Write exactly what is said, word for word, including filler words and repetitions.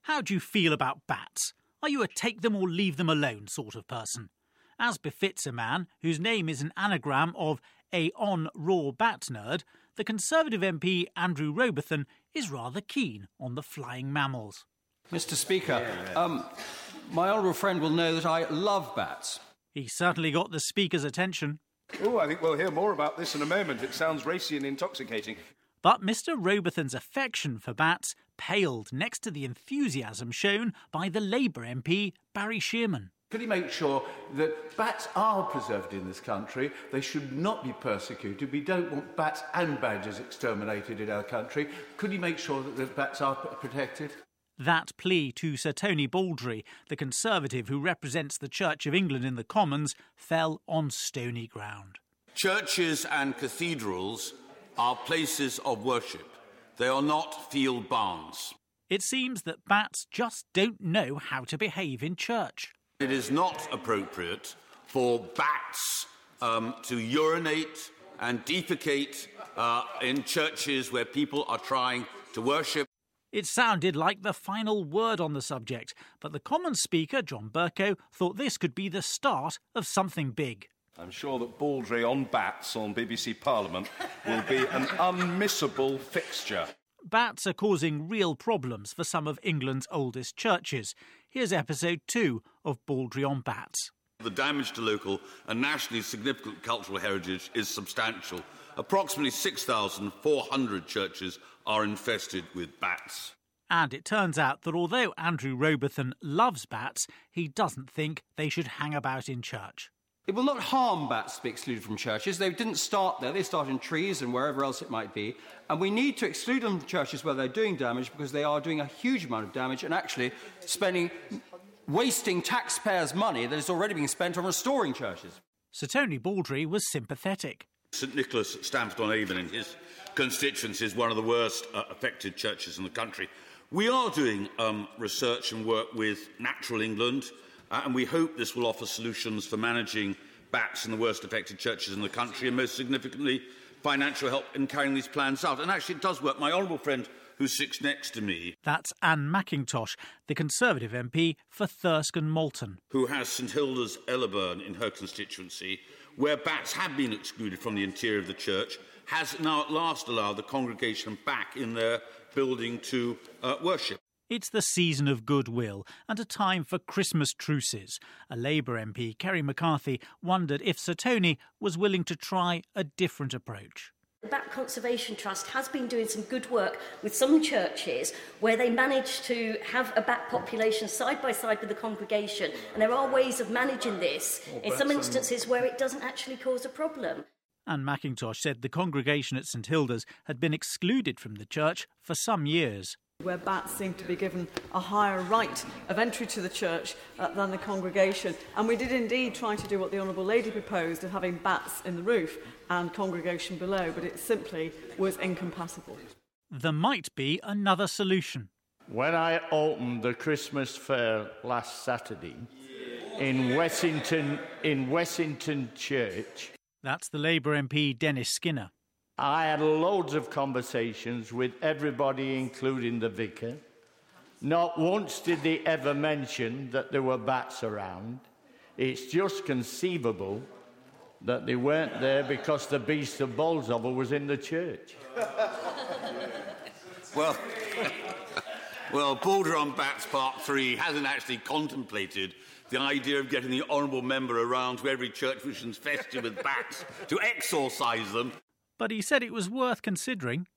How do you feel about bats? Are you a take them or leave them alone sort of person? As befits a man whose name is an anagram of a on-raw bat nerd, the Conservative M P Andrew Robertson is rather keen on the flying mammals. Mister Speaker, um, my honourable friend will know that I love bats. He certainly got the Speaker's attention. Oh, I think we'll hear more about this in a moment. It sounds racy and intoxicating. But Mister Robertson's affection for bats paled next to the enthusiasm shown by the Labour M P Barry Shearman. Could he make sure that bats are preserved in this country? They should not be persecuted. We don't want bats and badgers exterminated in our country. Could he make sure that the bats are protected? That plea to Sir Tony Baldry, the Conservative who represents the Church of England in the Commons, fell on stony ground. Churches and cathedrals are places of worship. They are not field barns. It seems that bats just don't know how to behave in church. It is not appropriate for bats um, to urinate and defecate uh, in churches where people are trying to worship. It sounded like the final word on the subject, but the Commons Speaker, John Bercow, thought this could be the start of something big. I'm sure that Baldry on bats on B B C Parliament will be an unmissable fixture. Bats are causing real problems for some of England's oldest churches. Here's episode two of Baldry on bats. The damage to local and nationally significant cultural heritage is substantial. Approximately six thousand four hundred churches are infested with bats. And it turns out that although Andrew Robertson loves bats, he doesn't think they should hang about in church. It will not harm bats to be excluded from churches. They didn't start there. They start in trees and wherever else it might be. And we need to exclude them from churches where they're doing damage because they are doing a huge amount of damage and actually spending, wasting taxpayers' money that is already being spent on restoring churches. Sir Tony Baldry was sympathetic. St Nicholas at Stamford-on-Avon in his constituency is one of the worst uh, affected churches in the country. We are doing um, research and work with Natural England, uh, and we hope this will offer solutions for managing bats in the worst affected churches in the country, and most significantly, financial help in carrying these plans out. And actually, it does work. My honourable friend, who sits next to me... That's Anne McIntosh, the Conservative M P for Thirsk and Malton. ...who has St Hilda's Ellerburn in her constituency, where bats have been excluded from the interior of the church, has now at last allowed the congregation back in their building to uh, worship. It's the season of goodwill and a time for Christmas truces. A Labour M P, Kerry McCarthy, wondered if Sir Tony was willing to try a different approach. The Bat Conservation Trust has been doing some good work with some churches where they manage to have a bat population side by side with the congregation, and there are ways of managing this oh, in some instances where it doesn't actually cause a problem. Anne McIntosh said the congregation at St Hilda's had been excluded from the church for some years. Where bats seem to be given a higher right of entry to the church uh, than the congregation. And we did indeed try to do what the Honourable Lady proposed of having bats in the roof and congregation below, but it simply was incompatible. There might be another solution. When I opened the Christmas fair last Saturday in Wessington, in Wessington Church... That's the Labour M P Dennis Skinner. I had loads of conversations with everybody, including the vicar. Not once did they ever mention that there were bats around. It's just conceivable that they weren't there because the beast of Bolsover was in the church. Well, well, Baldry on Bats Part three hasn't actually contemplated the idea of getting the honourable member around to every church which is infested with bats to exorcise them. But he said it was worth considering.